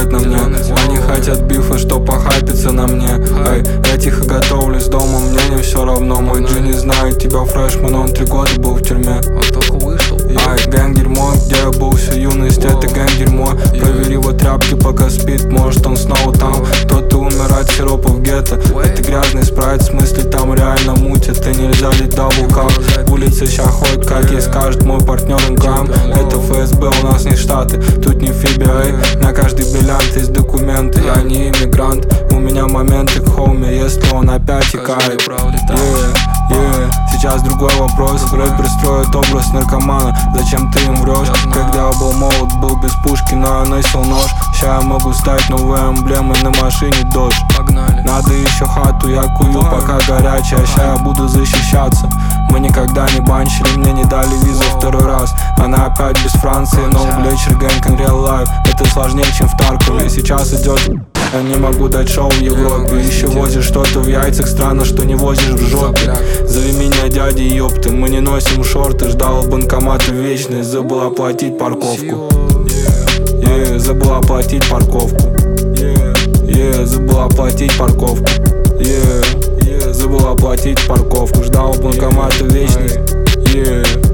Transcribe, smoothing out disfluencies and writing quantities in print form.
делать на мне. Они хотят бифа, что похайпиться на мне. Эй, я тихо готовлюсь дома, мне не все равно. Мой G не знает тебя, фрешман, он 3 года был в тюрьме. Он только вышел. Ай, гэнг дерьмо, где я был всю юность, это гэнг дерьмо. Проверь его тряпки, пока спит, может он снова там. Кто-то умер от сиропа в гетто. Это грязный спрайт, в смысле там реально мутит. И нельзя лить даблкап. Улица ща ходит, как ей скажет мой партнер МКМ. Это ФСБ, у нас не штаты, тут не FBI. На каждый бриллиант есть документы, я не иммигрант. У меня моменты к хоуме, если он опять икает. Сейчас другой вопрос. Рэпер строит образ наркомана, зачем ты им врешь? Когда я был молод, был без пушки, но я носил нож. Ща я могу стать новой эмблемой на машине Dodge. Погнали. Надо еще хату, я кую, пока горячая. Ща я буду защищаться. Мы никогда не банчили, мне не дали визу второй раз. Она опять без Франции, но увлечь гэнг in real life. Это сложнее, чем в Таркове. Сейчас идет. Я не могу дать шоу в Европе. Еще возишь что-то в яйцах, странно, что не возишь в жопе. Зови меня дядя, ёпты, мы не носим шорты. Ждал банкомата вечность, забыл оплатить парковку. Забыл оплатить парковку. Забыл оплатить парковку. Забыл оплатить парковку. Ждал банкомата вечность.